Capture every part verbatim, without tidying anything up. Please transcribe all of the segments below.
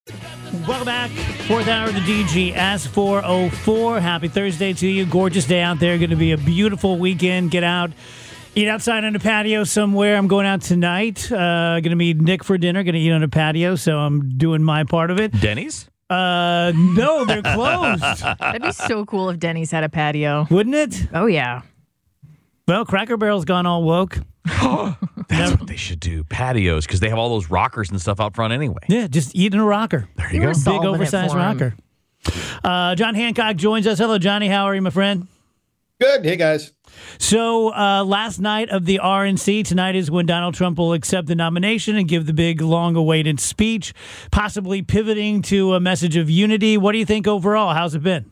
Welcome back. Fourth hour of the D G S four oh four. Happy Thursday to you. Gorgeous day out there. Going to be a beautiful weekend. Get out. Eat outside on a patio somewhere. I'm going out tonight. Uh, going to meet Nick for dinner. Going to eat on a patio, so I'm doing my part of it. Denny's? Uh, no, they're closed. That'd be so cool if Denny's had a patio. Wouldn't it? Oh, yeah. Well, Cracker Barrel's gone all woke. That's what they should do. Patios, because they have all those rockers and stuff out front anyway. Yeah, just eating a rocker. There you You were go. solving Big it oversized for him. rocker. Uh, John Hancock joins us. Hello, Johnny. How are you, my friend? Good. Hey, guys. So uh, last night of the R N C, tonight is when Donald Trump will accept the nomination and give the big, long-awaited speech, possibly pivoting to a message of unity. What do you think overall? How's it been?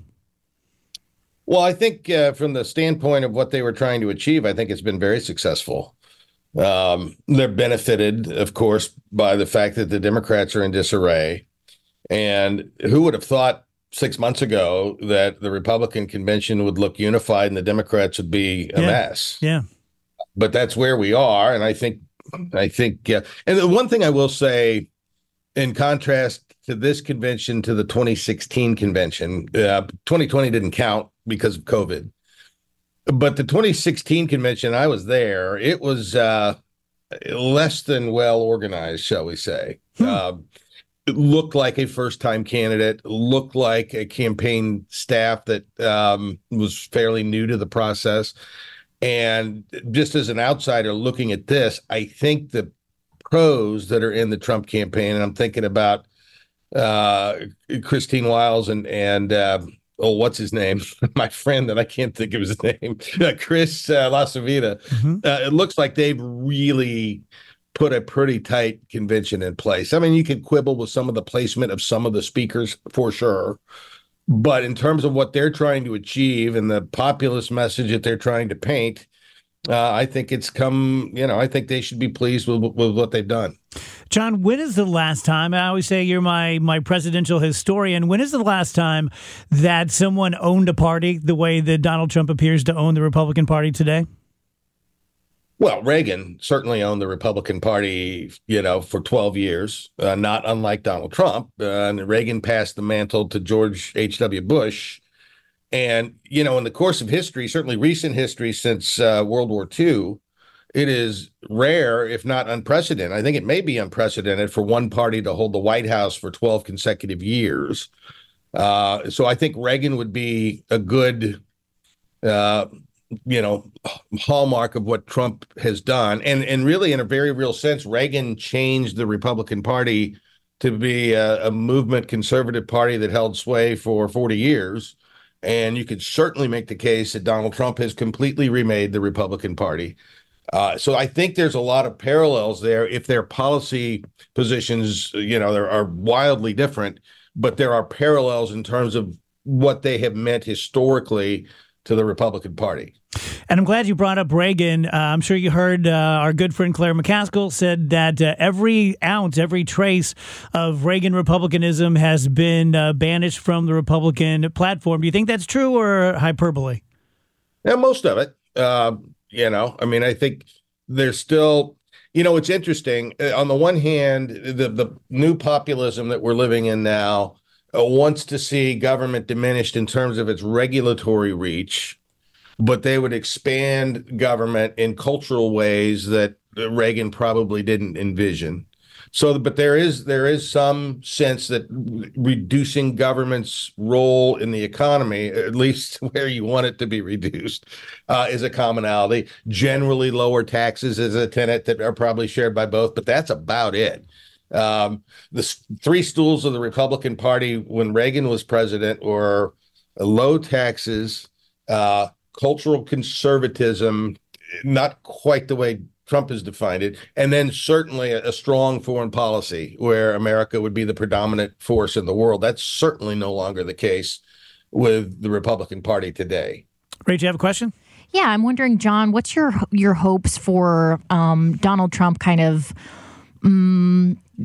Well, I think uh, from the standpoint of what they were trying to achieve, I think it's been very successful. Um, they're benefited, of course, by the fact that the Democrats are in disarray. And who would have thought six months ago that the Republican convention would look unified and the Democrats would be a Yeah. mess? Yeah. But that's where we are. And I think, I think, uh, and the one thing I will say, in contrast to this convention, to the twenty sixteen convention, uh, twenty twenty didn't count because of COVID. But the twenty sixteen convention, I was there. It was uh, less than well organized, shall we say. Hmm. Uh, it looked like a first-time candidate, looked like a campaign staff that um, was fairly new to the process. And just as an outsider looking at this, I think the pros that are in the Trump campaign, and I'm thinking about uh, Christine Wiles and, and uh, oh, what's his name? My friend that I can't think of his name, uh, Chris uh, LaCivita. Mm-hmm. Uh, it looks like they've really put a pretty tight convention in place. I mean, you could quibble with some of the placement of some of the speakers for sure. But in terms of what they're trying to achieve and the populist message that they're trying to paint, uh, I think it's come, you know, I think they should be pleased with, with what they've done. John, when is the last time, I always say you're my, my presidential historian, when is the last time that someone owned a party the way that Donald Trump appears to own the Republican Party today? Well, Reagan certainly owned the Republican Party, you know, for twelve years, uh, not unlike Donald Trump. Uh, and Reagan passed the mantle to George H W. Bush. And, you know, in the course of history, certainly recent history since uh, World War Two, it is rare, if not unprecedented. I think it may be unprecedented for one party to hold the White House for twelve consecutive years. Uh, so I think Reagan would be a good uh you know, hallmark of what Trump has done. And and really, in a very real sense, Reagan changed the Republican Party to be a, a movement conservative party that held sway for forty years. And you could certainly make the case that Donald Trump has completely remade the Republican Party. Uh, so I think there's a lot of parallels there. If their policy positions, you know, there are wildly different, but there are parallels in terms of what they have meant historically to the Republican Party. And I'm glad you brought up Reagan. Uh, I'm sure you heard uh, our good friend Claire McCaskill said that uh, every ounce, every trace of Reagan Republicanism has been uh, banished from the Republican platform. Do you think that's true or hyperbole? Yeah, most of it. Uh, you know, I mean, I think there's still, you know, it's interesting. Uh, on the one hand, the, the new populism that we're living in now uh, wants to see government diminished in terms of its regulatory reach, but they would expand government in cultural ways that Reagan probably didn't envision. So, but there is there is some sense that reducing government's role in the economy, at least where you want it to be reduced, uh, is a commonality. Generally, lower taxes is a tenet that are probably shared by both, but that's about it. Um, the three stools of the Republican Party when Reagan was president were low taxes, uh, cultural conservatism, not quite the way Trump has defined it, and then certainly a, a strong foreign policy where America would be the predominant force in the world. That's certainly no longer the case with the Republican Party today. Rach, you have a question? Yeah, I'm wondering, John, what's your your hopes for um, Donald Trump kind of um,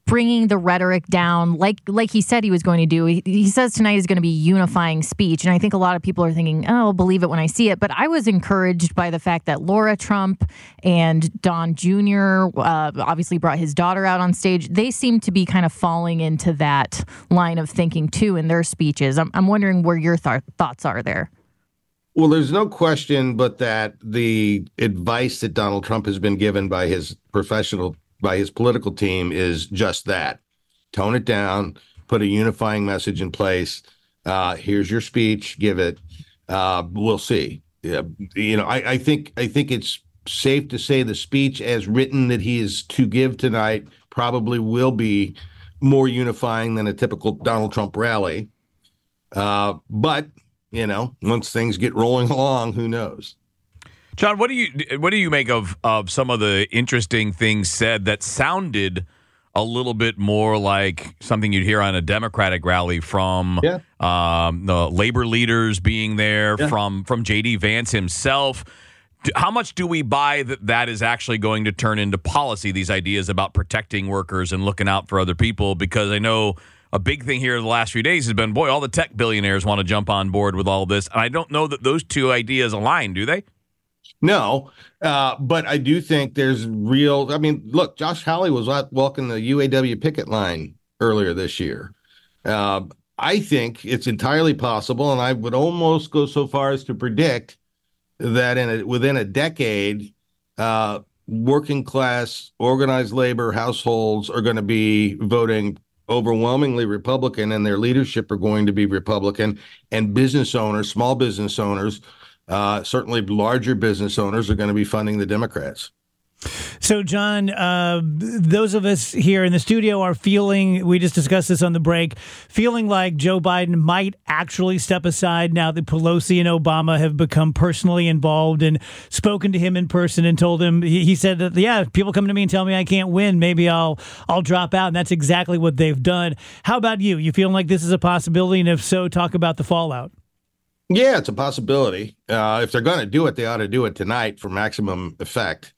bringing the rhetoric down like like he said he was going to do. He, he says tonight is going to be unifying speech. And I think a lot of people are thinking, oh, I'll believe it when I see it. But I was encouraged by the fact that Laura Trump and Don Junior Uh, obviously brought his daughter out on stage. They seem to be kind of falling into that line of thinking, too, in their speeches. I'm, I'm wondering where your th- thoughts are there. Well, there's no question but that the advice that Donald Trump has been given by his professional, by his political team is just that. Tone it down, put a unifying message in place. Uh, here's your speech, give it. Uh, we'll see. Yeah, you know, I, I think I think it's safe to say the speech as written that he is to give tonight probably will be more unifying than a typical Donald Trump rally. Uh, but You know, once things get rolling along, who knows? John, what do you what do you make of of some of the interesting things said that sounded a little bit more like something you'd hear on a Democratic rally from yeah. um, the labor leaders being there, yeah. from from J D Vance himself? How much do we buy that that is actually going to turn into policy, these ideas about protecting workers and looking out for other people? Because I know a big thing here in the last few days has been, boy, all the tech billionaires want to jump on board with all this. And I don't know that those two ideas align, do they? No, uh, but I do think there's real. I mean, look, Josh Hawley was out walking the U A W picket line earlier this year. Uh, I think it's entirely possible, and I would almost go so far as to predict that in a, within a decade, uh, working class, organized labor households are going to be voting overwhelmingly Republican, and their leadership are going to be Republican, and business owners, small business owners, uh, certainly larger business owners are going to be funding the Democrats. So, John, uh, those of us here in the studio are feeling, we just discussed this on the break, feeling like Joe Biden might actually step aside now that Pelosi and Obama have become personally involved and spoken to him in person and told him, he, he said that, yeah, if people come to me and tell me I can't win, maybe I'll I'll drop out. And that's exactly what they've done. How about you? You feeling like this is a possibility? And if so, talk about the fallout. Yeah, it's a possibility. Uh, if they're going to do it, they ought to do it tonight for maximum effect.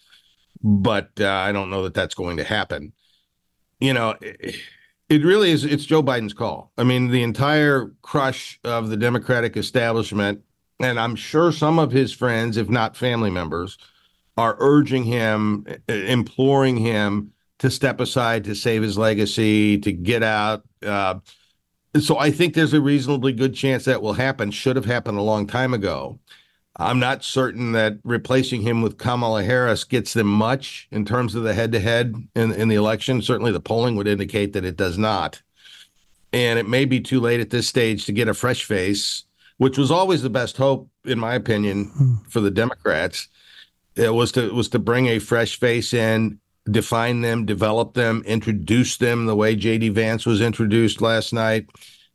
But uh, I don't know that that's going to happen. You know, it, it really is. It's Joe Biden's call. I mean, the entire crush of the Democratic establishment, and I'm sure some of his friends, if not family members, are urging him, imploring him to step aside, to save his legacy, to get out. Uh, so I think there's a reasonably good chance that will happen. Should have happened a long time ago. I'm not certain that replacing him with Kamala Harris gets them much in terms of the head-to-head in, in the election. Certainly the polling would indicate that it does not. And it may be too late at this stage to get a fresh face, which was always the best hope, in my opinion, hmm. for the Democrats. It was to was to bring a fresh face in, define them, develop them, introduce them the way J D Vance was introduced last night,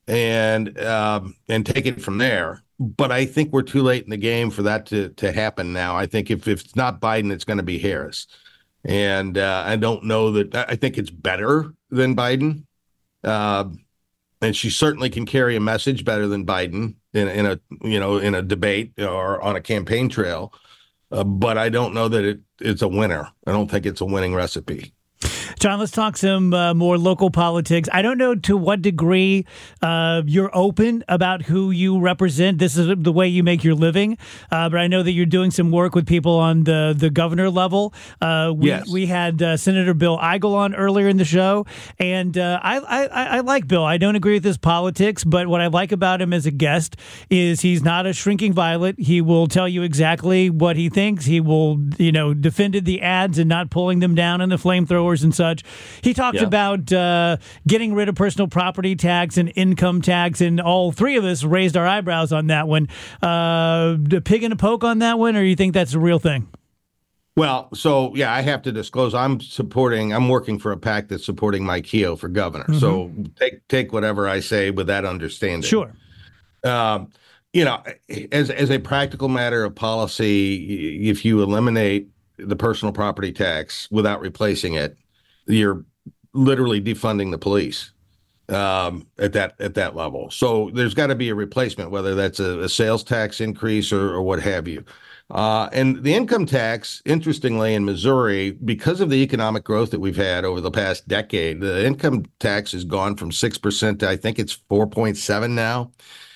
and um, and take it from there. But I think we're too late in the game for that to, to happen now. I think if, if it's not Biden, it's going to be Harris. And uh, I don't know that I think it's better than Biden. Uh, and she certainly can carry a message better than Biden in, in a, you know, in a debate or on a campaign trail. Uh, but I don't know that it, it's a winner. I don't think it's a winning recipe. John, let's talk some uh, more local politics. I don't know to what degree uh, you're open about who you represent. This is the way you make your living. Uh, but I know that you're doing some work with people on the, the governor level. Uh, we, yes. we had uh, Senator Bill Eigel on earlier in the show. And uh, I, I, I like Bill. I don't agree with his politics, but what I like about him as a guest is he's not a shrinking violet. He will tell you exactly what he thinks. He will, you know, defended the ads and not pulling them down and the flamethrowers and such. He talked yeah. about uh, getting rid of personal property tax and income tax, and all three of us raised our eyebrows on that one. Uh, a pig and a poke on that one, or you think that's a real thing? Well, so, yeah, I have to disclose I'm supporting, I'm working for a PAC that's supporting Mike Keogh for governor. Mm-hmm. So take take whatever I say with that understanding. Sure. Um, you know, as as a practical matter of policy, if you eliminate the personal property tax without replacing it, you're literally defunding the police. um, at that at that level. So there's got to be a replacement, whether that's a, a sales tax increase or, or what have you. Uh, and the income tax, interestingly, in Missouri, because of the economic growth that we've had over the past decade, the income tax has gone from six percent to I think it's four point seven now.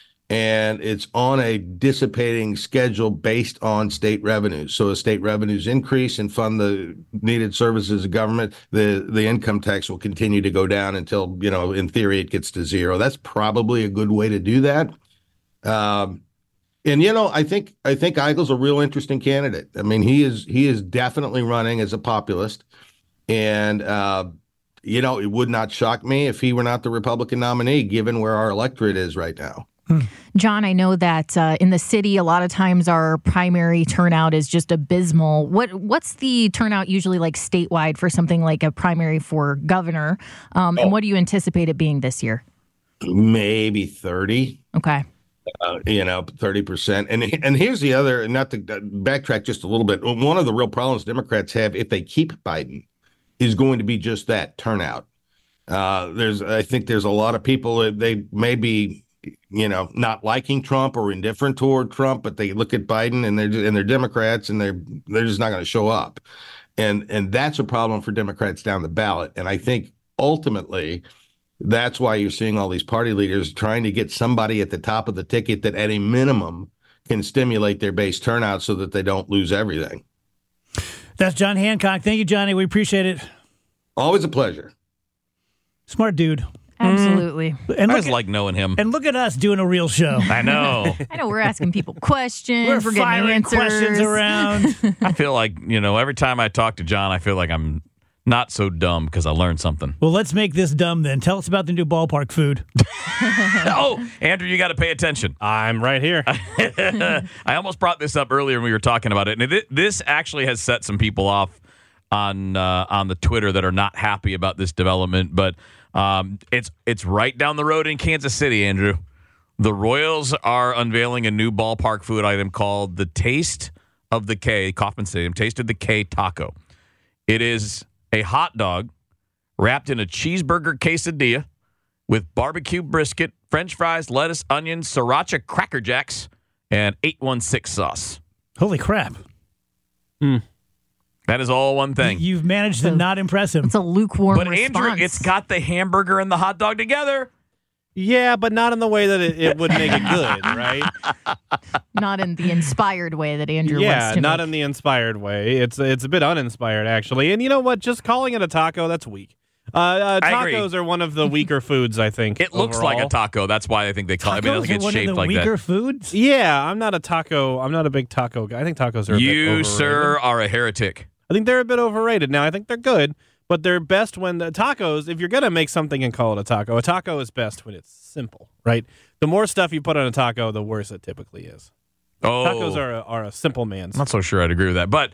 And it's on a dissipating schedule based on state revenues. So as state revenues increase and fund the needed services of government, the, the income tax will continue to go down until, you know, in theory, it gets to zero. That's probably a good way to do that. Um, And, you know, I think I think Eigel's a real interesting candidate. I mean, he is he is definitely running as a populist. And, uh, you know, it would not shock me if he were not the Republican nominee, given where our electorate is right now. John, I know that uh, in the city, a lot of times our primary turnout is just abysmal. What What's the turnout usually like statewide for something like a primary for governor? Um, Oh. And what do you anticipate it being this year? Maybe thirty. Okay. Uh, you know, thirty percent. And and here's the other, not to backtrack just a little bit. One of the real problems Democrats have if they keep Biden is going to be just that, turnout. Uh, there's, I think there's a lot of people that they may be, you know, not liking Trump or indifferent toward Trump, but they look at Biden and they're and they're Democrats and they're they're just not going to show up. And and that's a problem for Democrats down the ballot. And I think ultimately, that's why you're seeing all these party leaders trying to get somebody at the top of the ticket that at a minimum can stimulate their base turnout so that they don't lose everything. That's John Hancock. Thank you, Johnny. We appreciate it. Always a pleasure. Smart dude. Absolutely. And I look just at, like knowing him. and look at us doing a real show. I know. I know we're asking people questions. We're, We're, getting firing answers. questions around. I feel like, you know, every time I talk to John, I feel like I'm not so dumb because I learned something. Well, let's make this dumb then. Tell us about the new ballpark food. Oh, Andrew, you got to pay attention. I'm right here. I almost brought this up earlier when we were talking about it. And it, this actually has set some people off on uh, on the Twitter that are not happy about this development. But um, it's it's right down the road in Kansas City, Andrew. The Royals are unveiling a new ballpark food item called the Taste of the K, Kauffman Stadium, Taste of the K Taco. It is a hot dog wrapped in a cheeseburger quesadilla with barbecue brisket, French fries, lettuce, onions, sriracha Cracker Jacks, and eight one six sauce. Holy crap. That is all one thing. You've managed to not impress him. It's a lukewarm But response. Andrew, it's got the hamburger and the hot dog together. Yeah, but not in the way that it, it would make it good, right? Not in the inspired way that Andrew yeah, wants to not make. in the inspired way. It's it's a bit uninspired, actually. And you know what? Just calling it a taco, that's weak. Uh, uh, I agree. tacos are one of the weaker foods, I think. It looks overall. like a taco. That's why I think they call it. I mean, Tacos I think are it's one shaped of the like weaker that. foods? Yeah, I'm not a taco. I'm not a big taco guy. I think tacos are a bit You, overrated. sir, are a heretic. I think they're a bit overrated. Now, I think they're good, but they're best when the tacos, if you're going to make something and call it a taco, a taco is best when it's simple, right? The more stuff you put on a taco, the worse it typically is. Oh, Tacos are a, are a simple man's. I'm not so sure I'd agree with that. But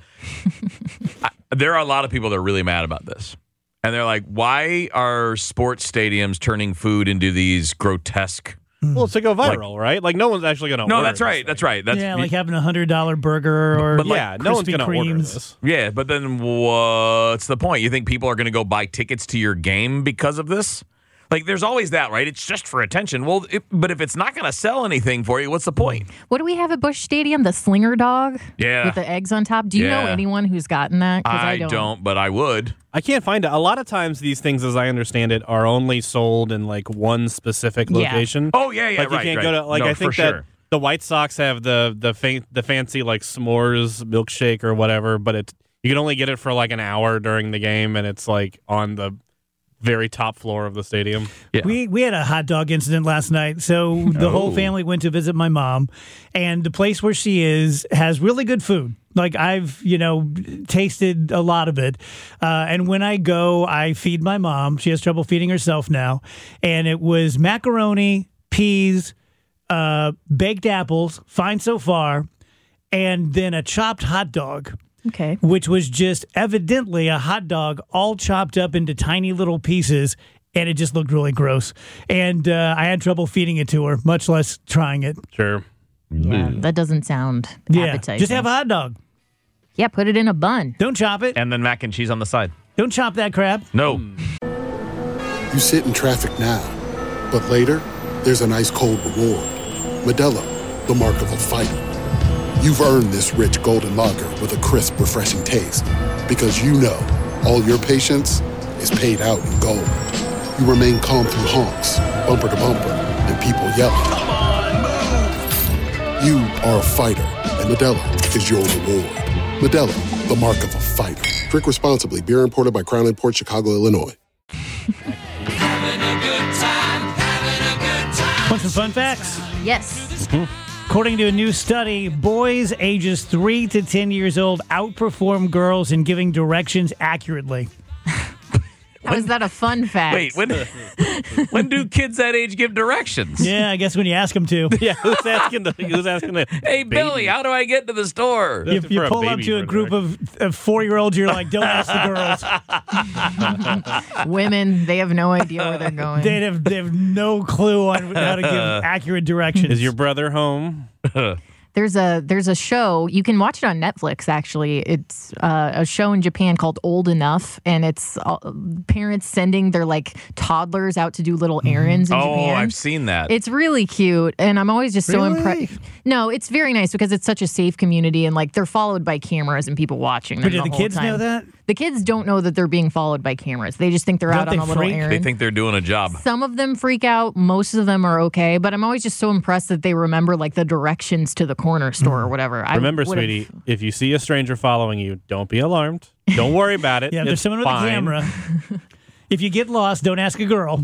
I, there are a lot of people that are really mad about this. And they're like, why are sports stadiums turning food into these grotesque? Well, it's to go viral, right? Like, no one's actually going to No, order that's right. this That's thing. right. That's yeah, like having a one hundred dollars burger or But like, yeah, no one's Krispy going to order Kremes. this. Yeah, but then what's the point? You think people are going to go buy tickets to your game because of this? Like, there's always that, right? It's just for attention. Well, it, but if it's not going to sell anything for you, what's the point? What do we have at Busch Stadium? The Slinger Dog? Yeah. With the eggs on top? Do you know Yeah. anyone who's gotten that? 'Cause I, I don't. don't, but I would. I can't find it. A lot of times these things, as I understand it, are only sold in like one specific Yeah. location. Oh, yeah, yeah, like right, you can't right. go to like No, I think for that sure. the White Sox have the the fa- the fancy like s'mores milkshake or whatever, but it you can only get it for like an hour during the game, and it's like on the very top floor of the stadium. Yeah. We we had a hot dog incident last night. So the whole Oh. family went to visit my mom, and the place where she is has really good food. Like I've, you know, tasted a lot of it. Uh, and when I go, I feed my mom. She has trouble feeding herself now. And it was macaroni, peas, uh, baked apples, fine so far, and then a chopped hot dog, Okay. which was just evidently a hot dog all chopped up into tiny little pieces, and it just looked really gross. And uh, I had trouble feeding it to her, much less trying it. Sure. Yeah, that doesn't sound Yeah, appetizing. just have a hot dog. Yeah, put it in a bun. Don't chop it. And then mac and cheese on the side. Don't chop that crap. No. You sit in traffic now, But later, there's an ice-cold reward. Modelo, the mark of a fighter. You've earned this rich golden lager with a crisp, refreshing taste. Because you know all your patience is paid out in gold. You remain calm through honks, bumper to bumper, and people yelling. Come on, move! You are a fighter, and Modelo is your reward. Modelo, the mark of a fighter. Drink responsibly. Beer imported by Crown Imports, Chicago, Illinois. Having a good time, having a good time. Want some fun facts? Yes. According to a new study, boys ages three to ten years old outperform girls in giving directions accurately. How is that a fun fact? Wait, when when do kids that age give directions? Yeah, I guess when you ask them to. Yeah, who's asking the who's asking the Hey, baby? Billy, how do I get to the store? You, For you a pull up baby to a for group of, of four-year-olds, you're like, don't ask the girls. Women, they have no idea where they're going. They have, they have no clue on how to give accurate directions. Is your brother home? There's a there's a show, you can watch it on Netflix actually. It's uh, a show in Japan called Old Enough, and it's uh, parents sending their like toddlers out to do little errands in Oh, Japan. I've seen that. It's really cute, and I'm always just so Really? impressed. No, it's very nice because it's such a safe community, and like they're followed by cameras and people watching them. But do the whole kids time. know that? The kids don't know that they're being followed by cameras. They just think they're Don't out they on a little freak? They errand. They think they're doing a job. Some of them freak out. Most of them are okay. But I'm always just so impressed that they remember like the directions to the corner store or whatever. I Remember, would've- sweetie, if you see a stranger following you, don't be alarmed. Don't worry about it. Yeah, if there's It's someone with fine. a camera. If you get lost, don't ask a girl.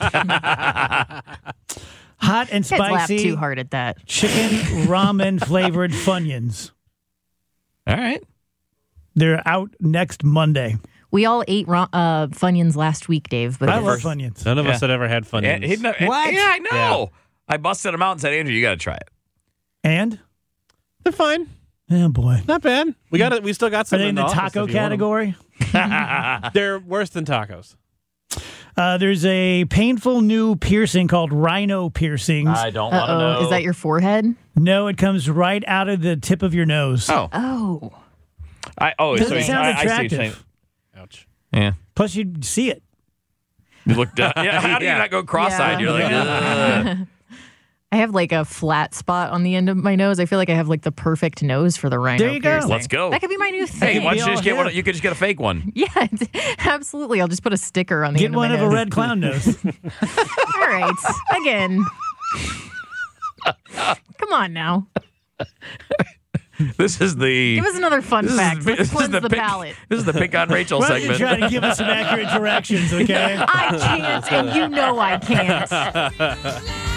Hot and Kids laugh spicy too hard at that. chicken ramen flavored Funyuns. All right. They're out next Monday. We all ate ra- uh, Funyuns last week, Dave. But I it love was- Funyuns. None of Yeah. us had ever had fun. And he- no- and- What? Yeah, I know. I busted him out and said, Andrew, you got to try it. And? They're fine. Oh, boy. Not bad. We got it. We still got Are some they in the office taco if you want 'em. category? They're worse than tacos. Uh, there's a painful new piercing called rhino piercings. don't Uh-oh. Is that your forehead? No, it comes right out of the tip of your nose. Oh. Oh. I, oh, Doesn't so sound I, I see what you're saying. attractive. Ouch. Yeah. Plus, you'd see it. You look down. Yeah, how do you Yeah. not go cross-eyed? Yeah. You're like, "Ugh." I have like a flat spot on the end of my nose. I feel like I have like the perfect nose for the rhino There you go. piercing. Let's go. That could be my new Hey, thing. why don't you all just get one? hip. You could just get a fake one. Yeah, absolutely. I'll just put a sticker on the Get end one of of my a nose. red clown nose. All right. Again. Come on now. This is the. Give us another fun this fact. Is, Let's this is cleanse the, the pick, palate. This is the pick on Rachel Why don't you segment. try to give us some accurate directions, okay? I can't, and you know I can't.